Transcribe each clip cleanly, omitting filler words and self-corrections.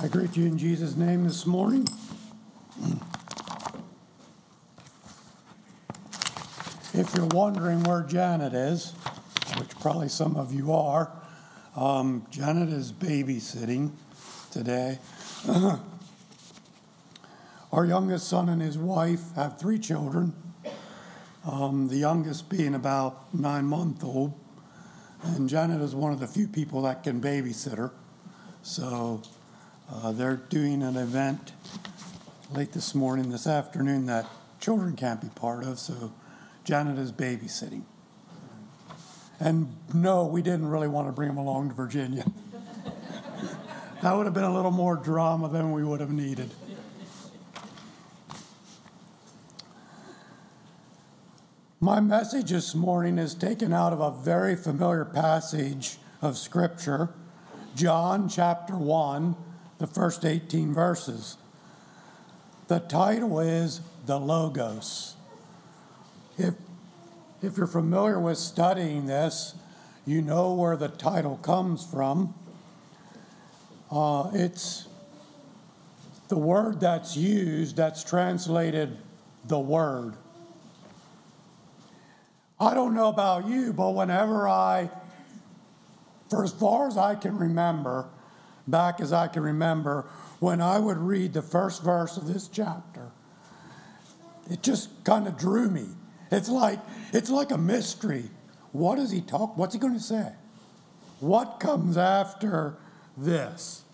I greet you in Jesus' name this morning. If you're wondering where Janet is, which probably some of you are, Janet is babysitting today. Our youngest son and his wife have 3 children, the youngest being about 9 months old, and Janet is one of the few people that can babysit her. So they're doing an event late this afternoon that children can't be part of, so Janet is babysitting. And no, we didn't really want to bring him along to Virginia. That would have been a little more drama than we would have needed. My message this morning is taken out of a very familiar passage of Scripture, John chapter 1, the first 18 verses. The title is The Logos. If you're familiar with studying this, you know where the title comes from. It's the word that's used, that's translated the Word. I don't know about you, but whenever for as far as I can remember, back as I can remember, when I would read the first verse of this chapter, it just kind of drew me. It's like a mystery. What does he talk? What's he going to say? What comes after this?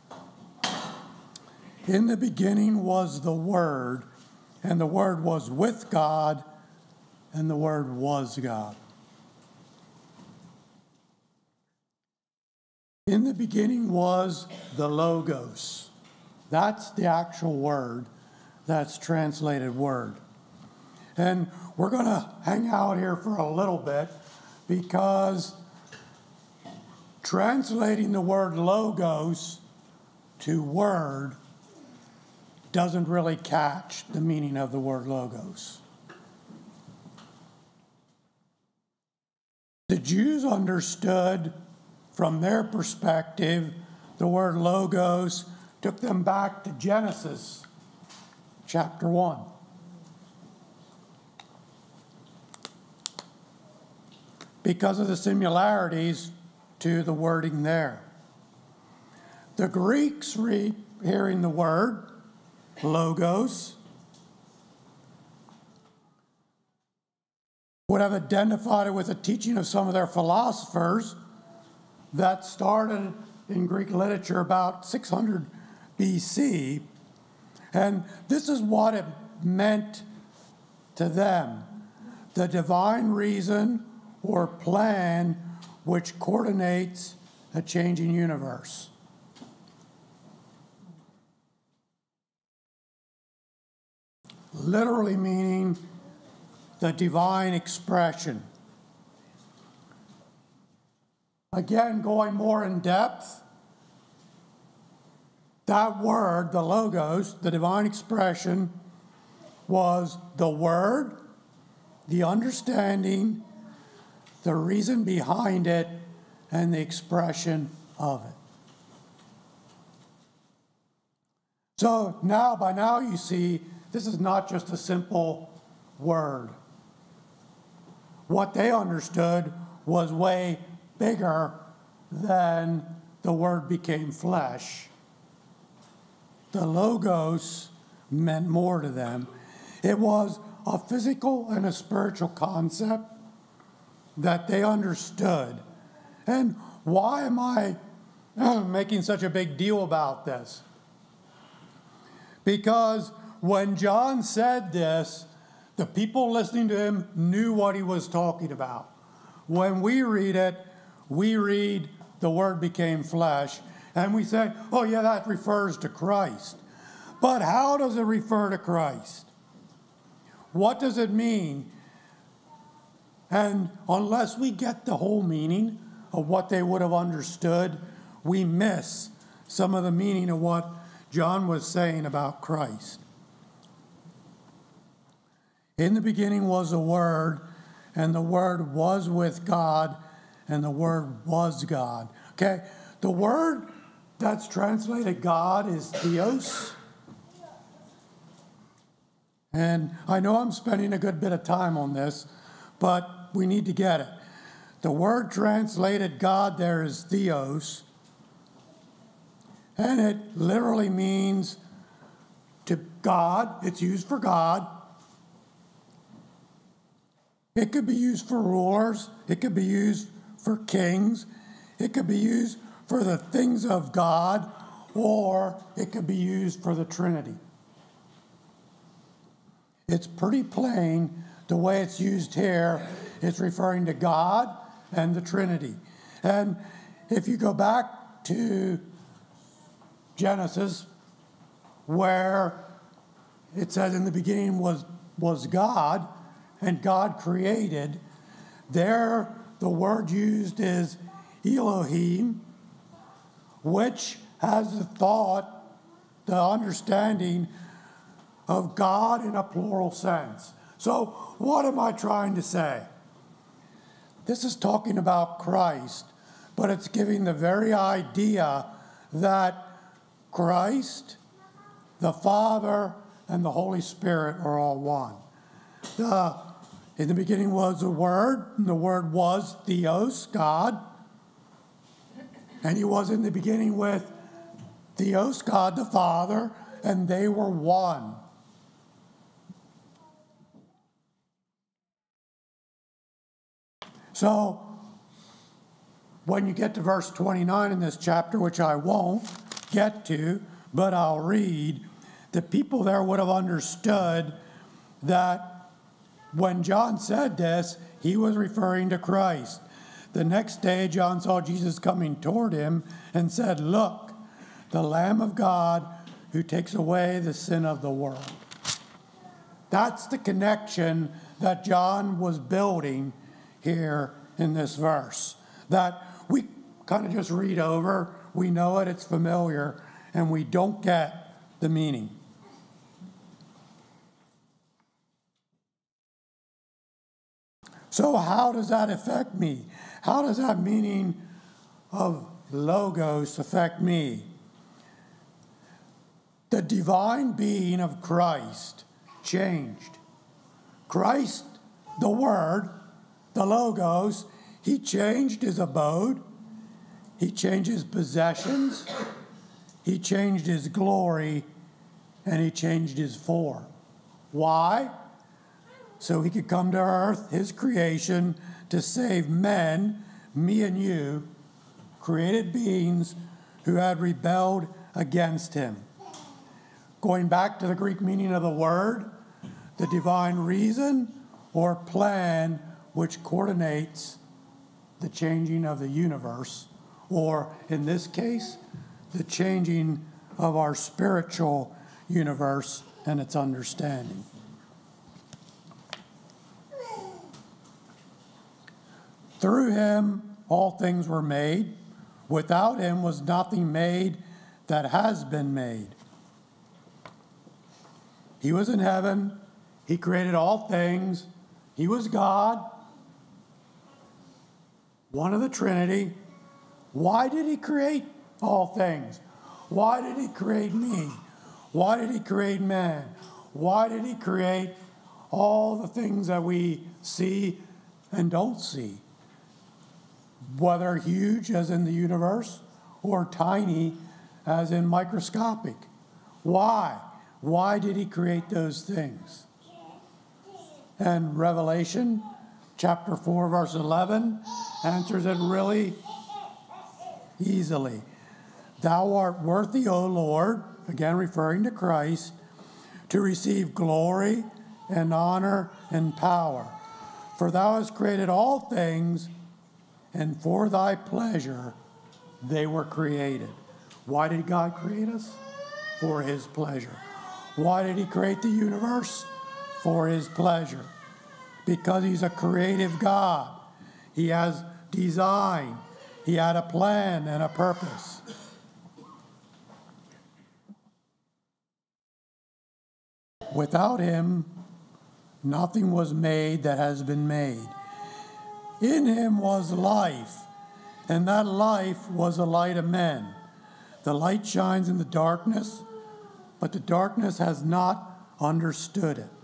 In the beginning was the Word, and the Word was with God, and the Word was God. In the beginning was the Logos. That's the actual word that's translated Word. And we're going to hang out here for a little bit because translating the word Logos to Word doesn't really catch the meaning of the word Logos. The Jews understood, from their perspective, the word Logos took them back to Genesis chapter 1. Because of the similarities to the wording there. The Greeks, hearing the word Logos, would have identified it with the teaching of some of their philosophers that started in Greek literature about 600 BC. And this is what it meant to them: the divine reason or plan which coordinates a changing universe. Literally meaning the divine expression. Again, going more in depth, that word, the Logos, the divine expression, was the Word, the understanding, the reason behind it, and the expression of it. So by now you see, this is not just a simple word. What they understood was way bigger than the Word became flesh. The Logos meant more to them. It was a physical and a spiritual concept that they understood. And why am I making such a big deal about this? Because when John said this, the people listening to him knew what he was talking about. When we read it, we read the Word became flesh, and we say, oh yeah, that refers to Christ. But how does it refer to Christ? What does it mean? And unless we get the whole meaning of what they would have understood, we miss some of the meaning of what John was saying about Christ. In the beginning was the Word, and the Word was with God, and the Word was God. Okay, the word that's translated God is Theos. And I know I'm spending a good bit of time on this, but we need to get it. The word translated God there is Theos, and it literally means to God. It's used for God. It could be used for rulers. It could be used for kings. It could be used for the things of God, or it could be used for the Trinity. It's pretty plain the way it's used here. It's referring to God and the Trinity. And if you go back to Genesis, where it says in the beginning was God, and God created, there the word used is Elohim, which has the thought, the understanding of God in a plural sense. So what am I trying to say? This is talking about Christ, but it's giving the very idea that Christ, the Father, and the Holy Spirit are all one. In the beginning was the Word, and the Word was Theos, God. And he was in the beginning with Theos, God the Father, and they were one. So, when you get to verse 29 in this chapter, which I won't get to, but I'll read, the people there would have understood that when John said this, he was referring to Christ. The next day, John saw Jesus coming toward him and said, "Look, the Lamb of God who takes away the sin of the world." That's the connection that John was building here in this verse, that we kind of just read over. We know it, it's familiar, and we don't get the meaning. So how does that affect me? How does that meaning of logos affect me? The divine being of Christ changed. Christ, the Word, the logos, he changed his abode, he changed his possessions, he changed his glory, and he changed his form. Why? So he could come to earth, his creation, to save men, me and you, created beings who had rebelled against him. Going back to the Greek meaning of the word, the divine reason or plan which coordinates the changing of the universe, or in this case, the changing of our spiritual universe and its understanding. Through him all things were made. Without him was nothing made that has been made. He was in heaven. He created all things. He was God, one of the Trinity. Why did he create all things? Why did he create me? Why did he create man? Why did he create all the things that we see and don't see? Whether huge, as in the universe, or tiny, as in microscopic. Why? Why did he create those things? And Revelation chapter 4, verse 11 answers it really easily. Thou art worthy, O Lord, again referring to Christ, to receive glory and honor and power. For thou hast created all things, and for thy pleasure they were created. Why did God create us? For his pleasure. Why did he create the universe? For his pleasure. Because he's a creative God. He has design. He had a plan and a purpose. Without him, nothing was made that has been made. In him was life, and that life was the light of men. The light shines in the darkness, but the darkness has not understood it.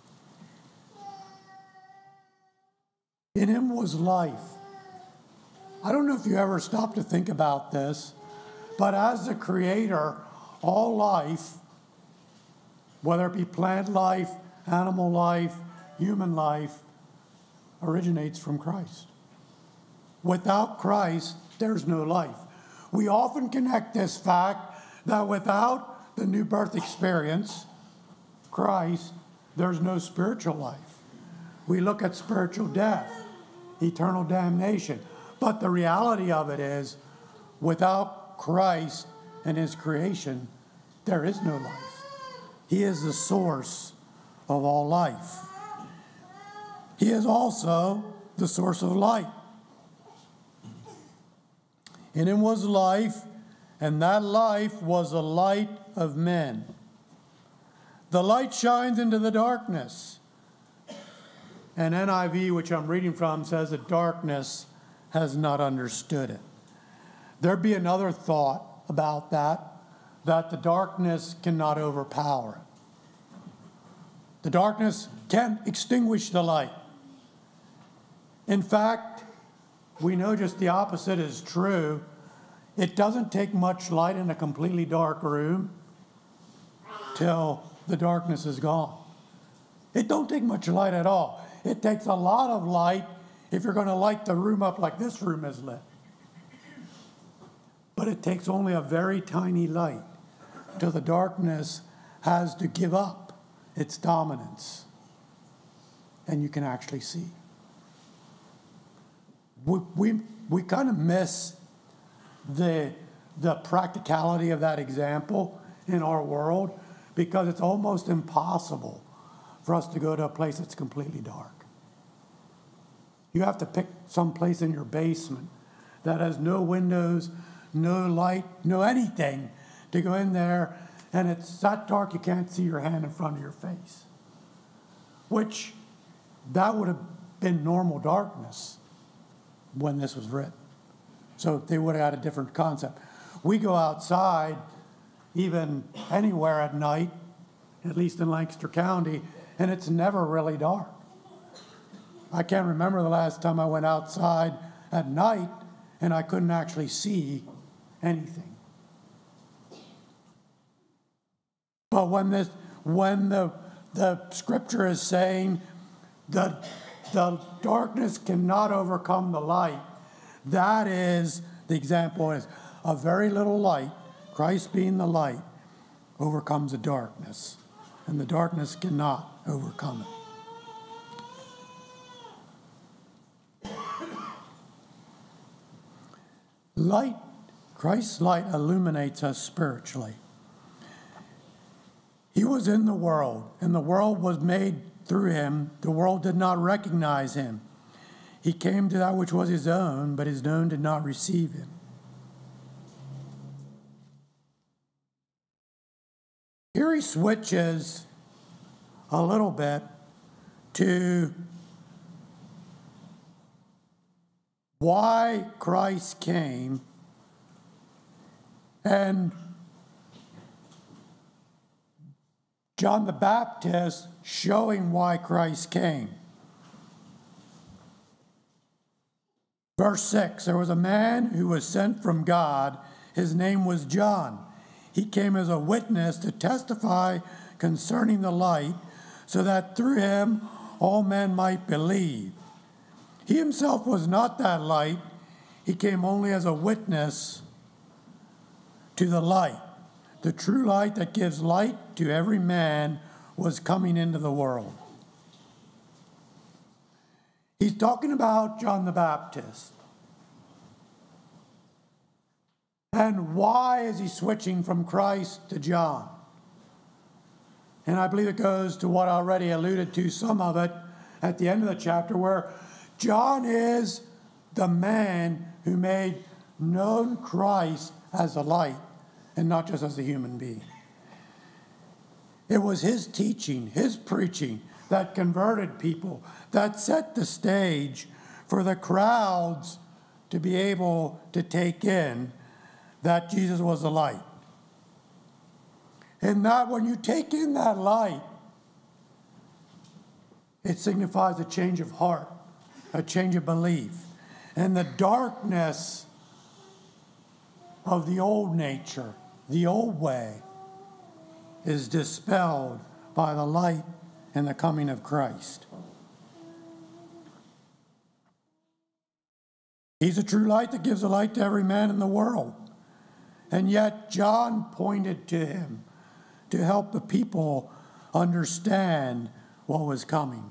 In him was life. I don't know if you ever stop to think about this, but as the creator, all life, whether it be plant life, animal life, human life, originates from Christ. Without Christ, there's no life. We often connect this fact that without the new birth experience, Christ, there's no spiritual life. We look at spiritual death, eternal damnation. But the reality of it is, without Christ and his creation, there is no life. He is the source of all life. He is also the source of light. In him was life, and that life was the light of men. The light shines into the darkness. And NIV, which I'm reading from, says that darkness has not understood it. There'd be another thought about that the darkness cannot overpower it. The darkness can't extinguish the light. In fact, we know just the opposite is true. It doesn't take much light in a completely dark room till the darkness is gone. It don't take much light at all. It takes a lot of light if you're going to light the room up like this room is lit. But it takes only a very tiny light till the darkness has to give up its dominance. And you can actually see. We kind of miss the practicality of that example in our world because it's almost impossible for us to go to a place that's completely dark. You have to pick some place in your basement that has no windows, no light, no anything to go in there, and it's that dark you can't see your hand in front of your face. Which, that would have been normal darkness when this was written. So they would have had a different concept. We go outside, even anywhere at night, at least in Lancaster County, and it's never really dark. I can't remember the last time I went outside at night and I couldn't actually see anything. But when the scripture is saying that the darkness cannot overcome the light, that is, the example is a very little light, Christ being the light, overcomes the darkness. And the darkness cannot overcome it. Light, Christ's light illuminates us spiritually. He was in the world, and the world was made through him. The world did not recognize him. He came to that which was his own, but his own did not receive him. Here he switches a little bit to why Christ came, and John the Baptist showing why Christ came. Verse 6, there was a man who was sent from God. His name was John. He came as a witness to testify concerning the light, so that through him all men might believe. He himself was not that light. He came only as a witness to the light. The true light that gives light to every man was coming into the world. He's talking about John the Baptist. And why is he switching from Christ to John? And I believe it goes to what I already alluded to, some of it, at the end of the chapter, where John is the man who made known Christ as a light and not just as a human being. It was his teaching, his preaching that converted people, that set the stage for the crowds to be able to take in that Jesus was the light. And that when you take in that light, it signifies a change of heart, a change of belief. And the darkness of the old nature, the old way, is dispelled by the light and the coming of Christ. He's a true light that gives a light to every man in the world. And yet John pointed to him to help the people understand what was coming.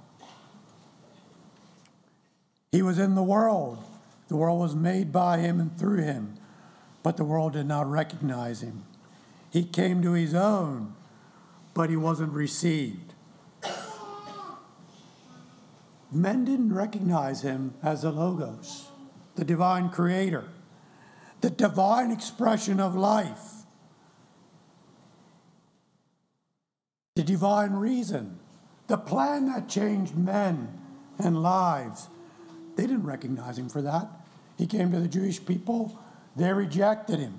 He was in the world. The world was made by him and through him, but the world did not recognize him. He came to his own, but he wasn't received. Men didn't recognize him as the Logos, the divine creator, the divine expression of life, the divine reason, the plan that changed men and lives. They didn't recognize him for that. He came to the Jewish people. They rejected him.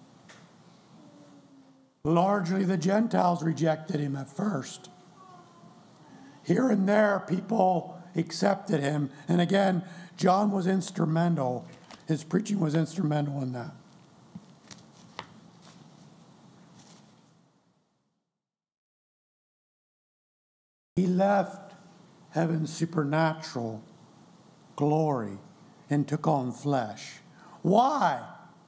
Largely the Gentiles rejected him at first. Here and there, people accepted him. And again, John was instrumental. His preaching was instrumental in that. He left heaven's supernatural glory and took on flesh. Why?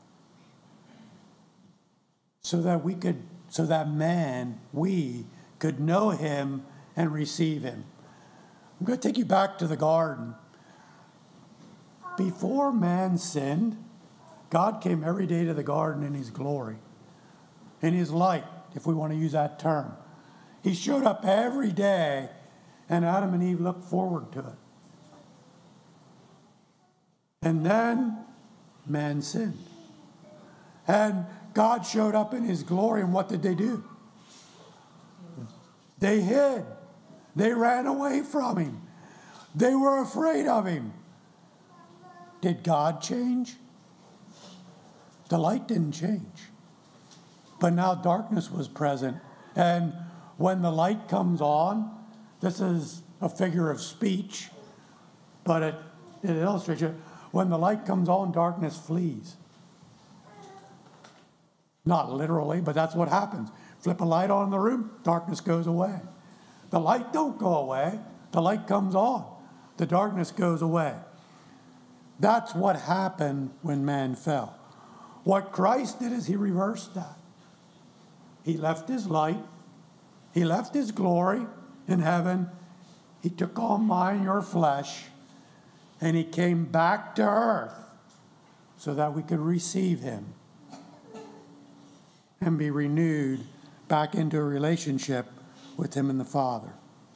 So that man, we could know him and receive him. I'm going to take you back to the garden. Before man sinned, God came every day to the garden in his glory, in his light, if we want to use that term. He showed up every day, and Adam and Eve looked forward to it. And then man sinned. And God showed up in his glory, and what did they do? They hid. They ran away from him. They were afraid of him. Did God change? The light didn't change. But now darkness was present. And when the light comes on, this is a figure of speech, but it illustrates it. When the light comes on, darkness flees. Not literally, but that's what happens. Flip a light on in the room, darkness goes away. The light don't go away. The light comes on. The darkness goes away. That's what happened when man fell. What Christ did is he reversed that. He left his light. He left his glory in heaven. He took on mine, your flesh, and he came back to earth so that we could receive him and be renewed back into a relationship with him and the Father.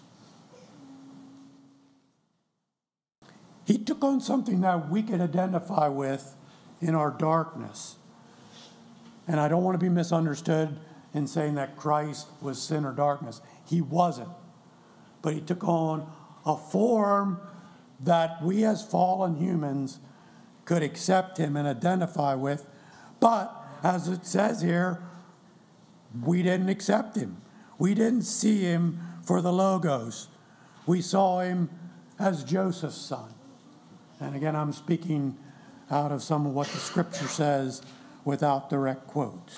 He took on something that we could identify with in our darkness. And I don't want to be misunderstood in saying that Christ was sin or darkness. He wasn't. But he took on a form that we as fallen humans could accept him and identify with. But, as it says here, we didn't accept him. We didn't see him for the Logos. We saw him as Joseph's son. And again, I'm speaking out of some of what the Scripture says without direct quotes.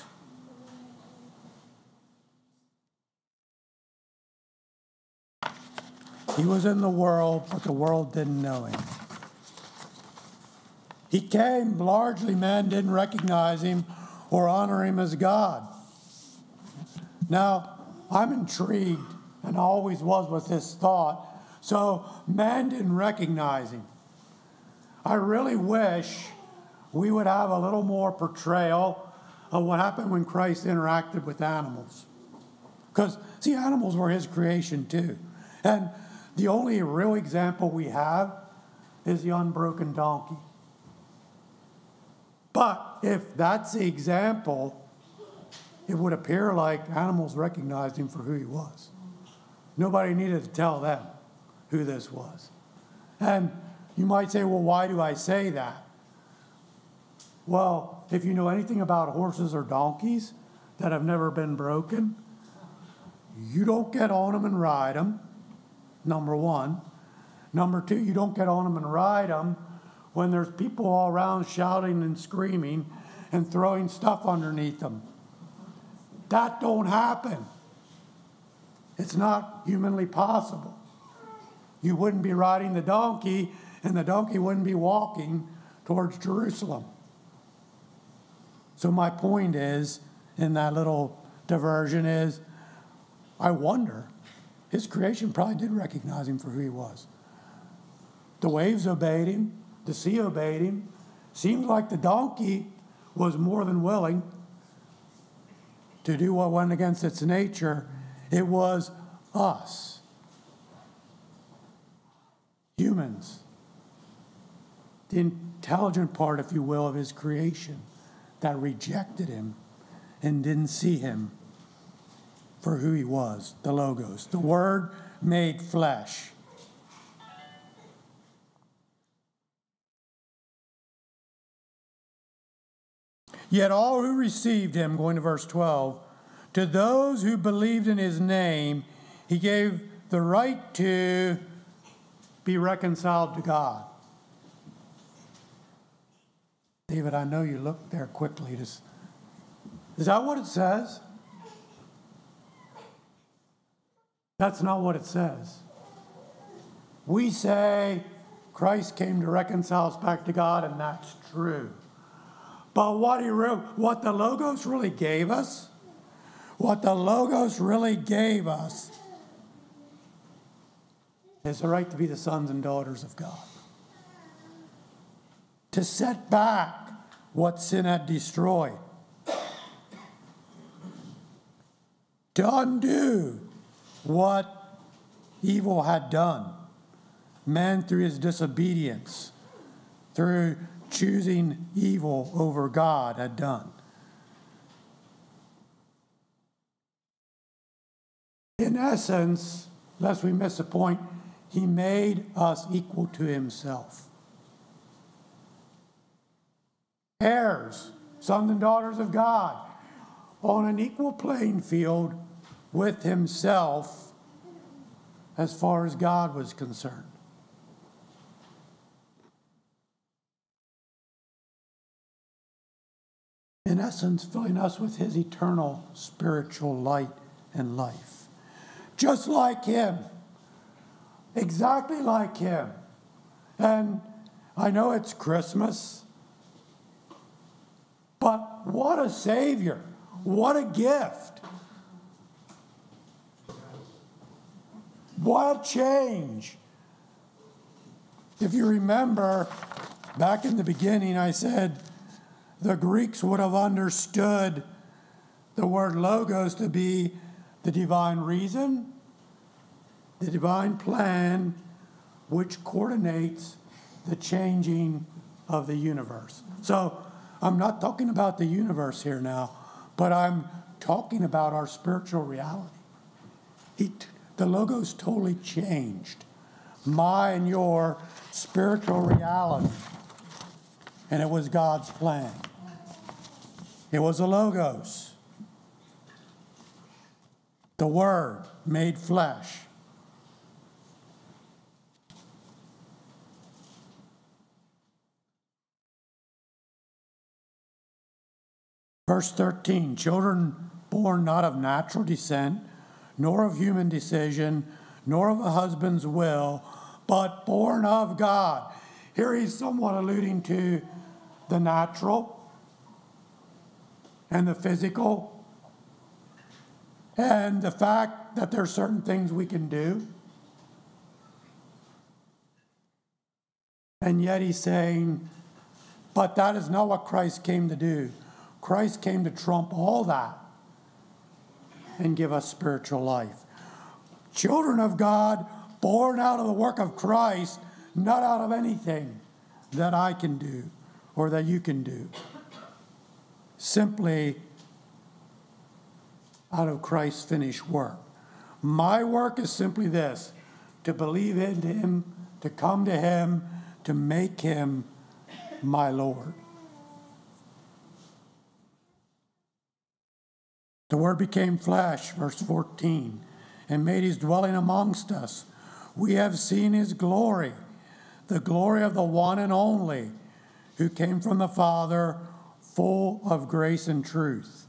He was in the world, but the world didn't know him. He came, largely man didn't recognize him or honor him as God. Now, I'm intrigued, and I always was with this thought. So, man didn't recognize him. I really wish we would have a little more portrayal of what happened when Christ interacted with animals. Because, see, animals were his creation too. And the only real example we have is the unbroken donkey. But if that's the example, it would appear like animals recognized him for who he was. Nobody needed to tell them who this was. And you might say, well, why do I say that? Well, if you know anything about horses or donkeys that have never been broken, you don't get on them and ride them, number one. Number two, you don't get on them and ride them when there's people all around shouting and screaming and throwing stuff underneath them. That don't happen. It's not humanly possible. You wouldn't be riding the donkey, and the donkey wouldn't be walking towards Jerusalem. So my point is, in that little diversion is, I wonder, his creation probably did recognize him for who he was. The waves obeyed him. The sea obeyed him. Seems like the donkey was more than willing to do what went against its nature. It was us, humans, the intelligent part, if you will, of his creation that rejected him and didn't see him for who he was, the Logos, the Word made flesh. Yet all who received him, going to verse 12, to those who believed in his name, he gave the right to be reconciled to God. David, I know you looked there quickly. Is that what it says? That's not what it says. We say Christ came to reconcile us back to God, and that's true. But what the Logos really gave us, is the right to be the sons and daughters of God. To set back what sin had destroyed. To undo what evil had done. Man, through his disobedience, through choosing evil over God, had done. In essence, lest we miss the point, he made us equal to himself. Heirs, sons and daughters of God, on an equal playing field with himself as far as God was concerned. In essence, filling us with his eternal spiritual light and life. Just like him. Exactly like him. And I know it's Christmas, but what a Savior. What a gift. What a change. If you remember, back in the beginning, I said the Greeks would have understood the word logos to be the divine reason, the divine plan, which coordinates the changing of the universe. So I'm not talking about the universe here now, but I'm talking about our spiritual reality. The Logos totally changed my and your spiritual reality. And it was God's plan. It was the Logos. The Word made flesh. Verse 13, children born not of natural descent, nor of human decision, nor of a husband's will, but born of God. Here he's somewhat alluding to the natural and the physical, and the fact that there are certain things we can do. And yet he's saying, but that is not what Christ came to do. Christ came to trump all that and give us spiritual life. Children of God, born out of the work of Christ, not out of anything that I can do or that you can do. Simply out of Christ's finished work. My work is simply this: to believe in him, to come to him, to make him my Lord. The Word became flesh, verse 14, and made his dwelling amongst us. We have seen his glory, the glory of the one and only, who came from the Father, full of grace and truth.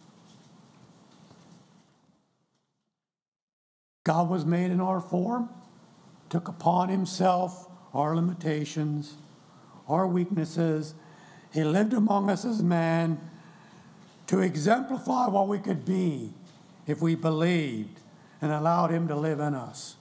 God was made in our form, took upon himself our limitations, our weaknesses. He lived among us as man to exemplify what we could be if we believed and allowed him to live in us.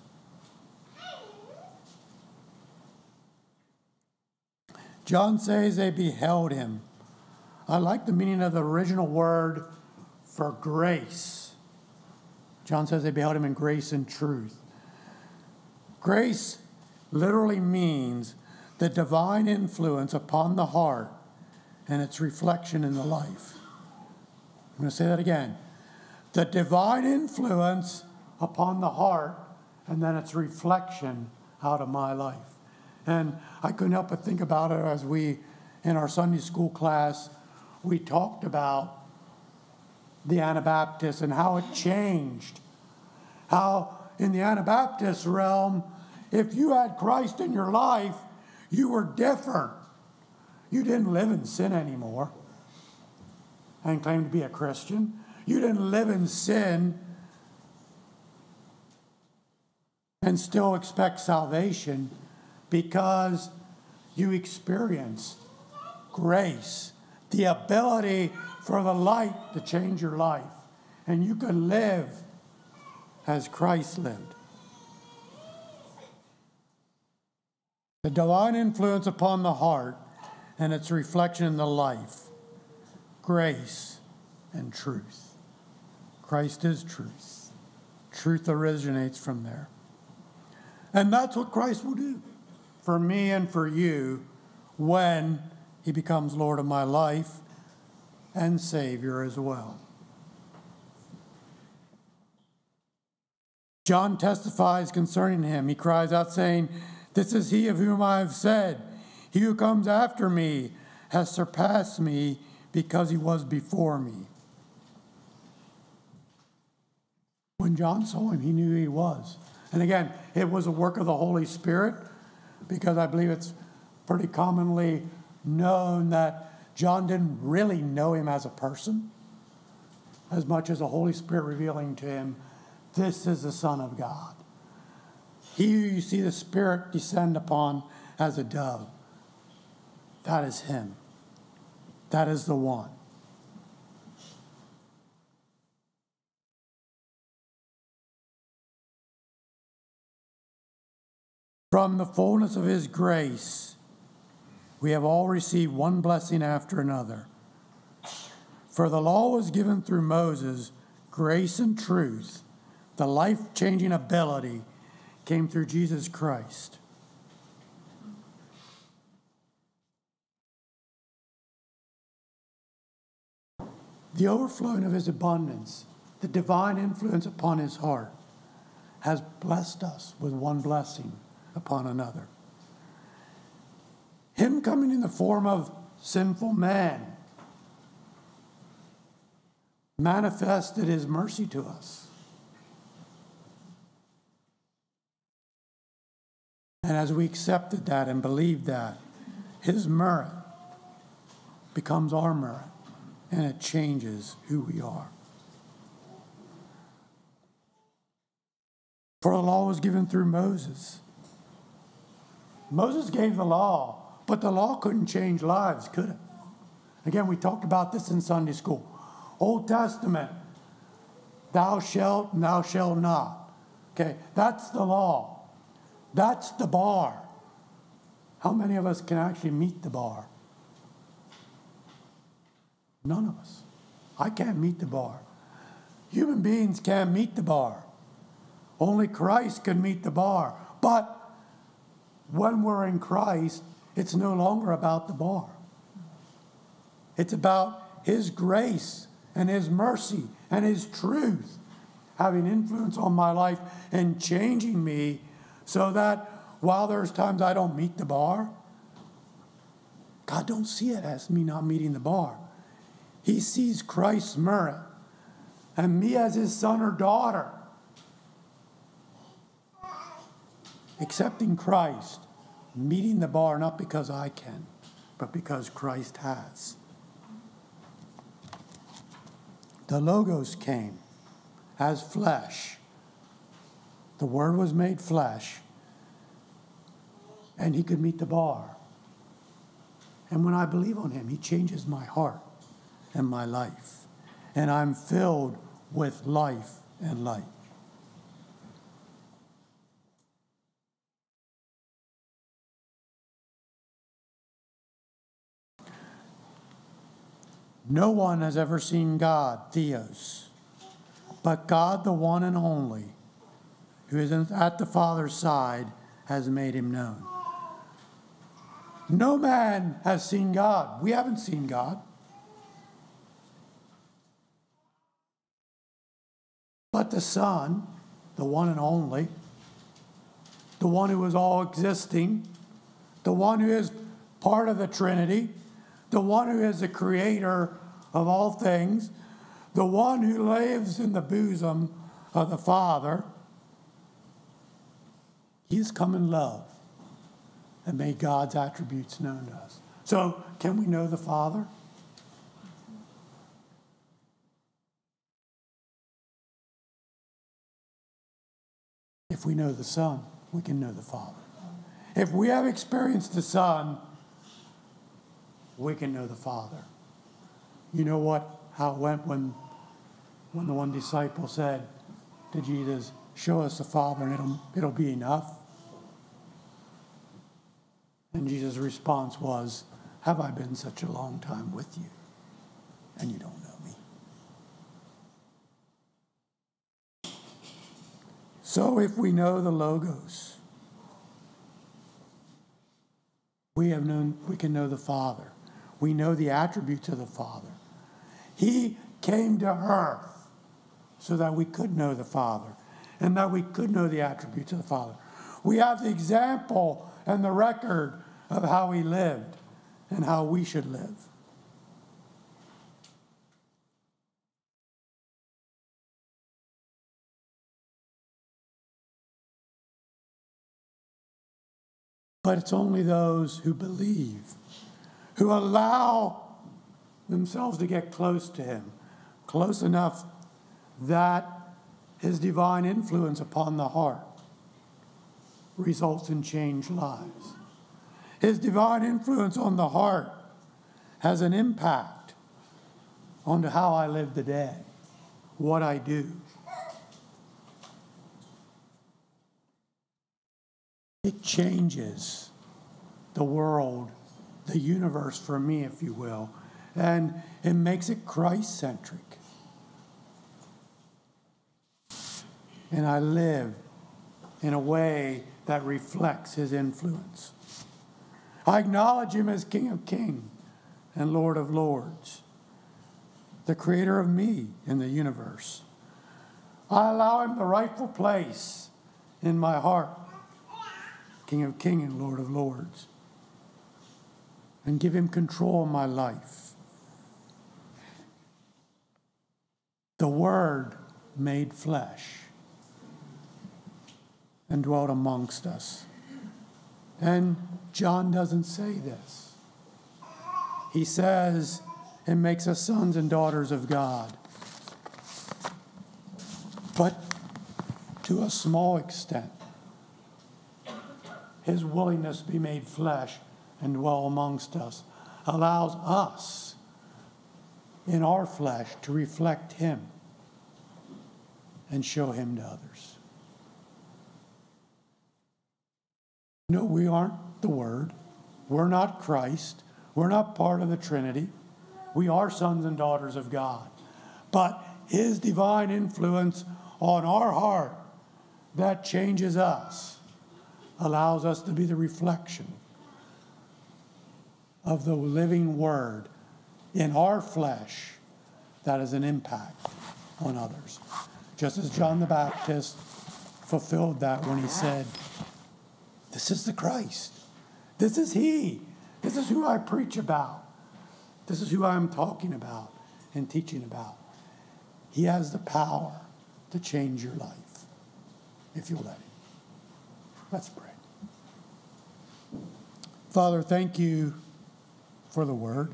John says they beheld him. I like the meaning of the original word for grace. John says they beheld him in grace and truth. Grace literally means the divine influence upon the heart and its reflection in the life. I'm going to say that again. The divine influence upon the heart and then its reflection out of my life. And I couldn't help but think about it as we, in our Sunday school class, we talked about the Anabaptists and how it changed. How in the Anabaptist realm, if you had Christ in your life, you were different. You didn't live in sin anymore and claim to be a Christian. You didn't live in sin and still expect salvation because you experienced grace, the ability for the light to change your life. And you could live as Christ lived. The divine influence upon the heart and its reflection in the life. Grace and truth. Christ is truth. Truth originates from there. And that's what Christ will do for me and for you when he becomes Lord of my life and Savior as well. John testifies concerning him. He cries out saying, "This is he of whom I have said, he who comes after me has surpassed me because he was before me." When John saw him, he knew who he was. And again, it was a work of the Holy Spirit, because I believe it's pretty commonly known that John didn't really know him as a person as much as the Holy Spirit revealing to him, this is the Son of God. He who you see the Spirit descend upon as a dove, that is him. That is the one. From the fullness of his grace, we have all received one blessing after another. For the law was given through Moses, grace and truth, the life-changing ability came through Jesus Christ. The overflowing of his abundance, the divine influence upon his heart, has blessed us with one blessing upon another. Him coming in the form of sinful man manifested his mercy to us. And as we accepted that and believed that, his merit becomes our merit, and it changes who we are. For the law was given through Moses. Moses gave the law, but the law couldn't change lives, could it? Again, we talked about this in Sunday school. Old Testament, thou shalt and thou shalt not. Okay, that's the law. That's the bar. How many of us can actually meet the bar? None of us. I can't meet the bar. Human beings can't meet the bar. Only Christ can meet the bar. But when we're in Christ, it's no longer about the bar. It's about his grace and his mercy and his truth having influence on my life and changing me so that while there's times I don't meet the bar, God don't see it as me not meeting the bar. He sees Christ's merit and me as his son or daughter. Accepting Christ, meeting the bar not because I can, but because Christ has. The Logos came as flesh. The Word was made flesh, and he could meet the bar. And when I believe on him, he changes my heart and my life. And I'm filled with life and light. No one has ever seen God, Theos, but God, the one and only, who is at the Father's side, has made him known. No man has seen God. We haven't seen God. But the Son, the one and only, the one who is all existing, the one who is part of the Trinity, the one who is the creator of all things, the one who lives in the bosom of the Father, he has come in love and made God's attributes known to us. So, can we know the Father? If we know the Son, we can know the Father. If we have experienced the Son, we can know the Father. You know how it went when the one disciple said to Jesus, "Show us the Father and it'll be enough." And Jesus' response was, "Have I been such a long time with you, and you don't know me?" So if we know the Logos, we can know the Father. We know the attributes of the Father. He came to earth so that we could know the Father and that we could know the attributes of the Father. We have the example and the record of how he lived and how we should live. But it's only those who believe, who allow themselves to get close to him, close enough that his divine influence upon the heart results in changed lives. His divine influence on the heart has an impact on how I live today, what I do. It changes the world, the universe for me, if you will, and it makes it Christ-centric. And I live in a way that reflects his influence. I acknowledge him as King of Kings and Lord of Lords, the creator of me in the universe. I allow him the rightful place in my heart, King of Kings and Lord of Lords, and give him control of my life. The Word made flesh and dwelt amongst us. And John doesn't say this. He says it makes us sons and daughters of God. But to a small extent, his willingness to be made flesh and dwell amongst us allows us in our flesh to reflect him and show him to others. No, we aren't the Word. We're not Christ. We're not part of the Trinity. We are sons and daughters of God. But his divine influence on our heart that changes us allows us to be the reflection of the living Word in our flesh that has an impact on others. Just as John the Baptist fulfilled that when he said, "This is the Christ. This is he. This is who I preach about. This is who I'm talking about and teaching about." He has the power to change your life, if you'll let him. Let's pray. Father, thank you for the word.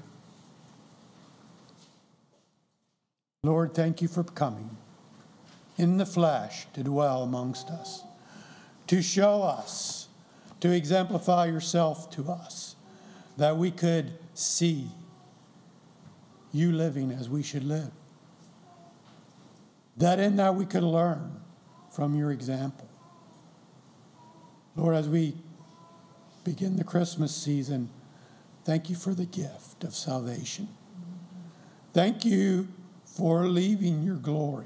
Lord, thank you for coming in the flesh to dwell amongst us, to show us, to exemplify yourself to us, that we could see you living as we should live. That in that we could learn from your example. Lord, as we begin the Christmas season, thank you for the gift of salvation. Thank you for leaving your glory,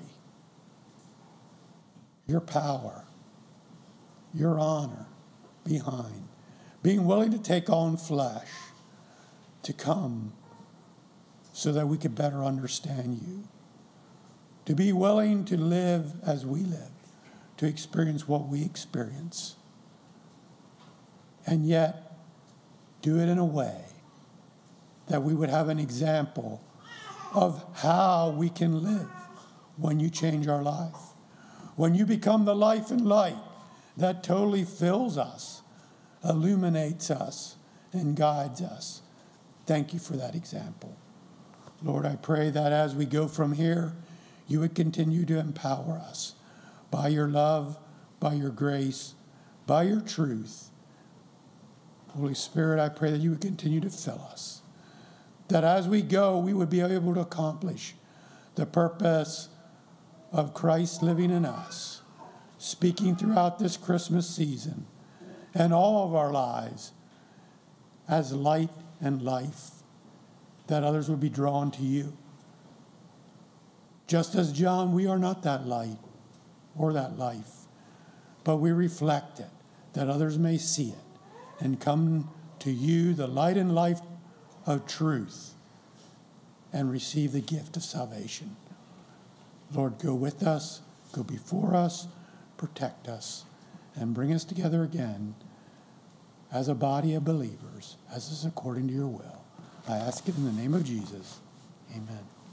your power, your honor behind, being willing to take on flesh, to come so that we could better understand you, to be willing to live as we live, to experience what we experience, and yet do it in a way that we would have an example of how we can live when you change our life, when you become the life and light that totally fills us, illuminates us, and guides us. Thank you for that example. Lord, I pray that as we go from here, you would continue to empower us by your love, by your grace, by your truth. Holy Spirit, I pray that you would continue to fill us, that as we go, we would be able to accomplish the purpose of Christ living in us, speaking throughout this Christmas season and all of our lives as light and life, that others would be drawn to you. Just as John, we are not that light or that life, but we reflect it, that others may see it and come to you, the light and life of truth, and receive the gift of salvation. Lord, go with us, go before us, protect us, and bring us together again as a body of believers, as is according to your will. I ask it in the name of Jesus. Amen.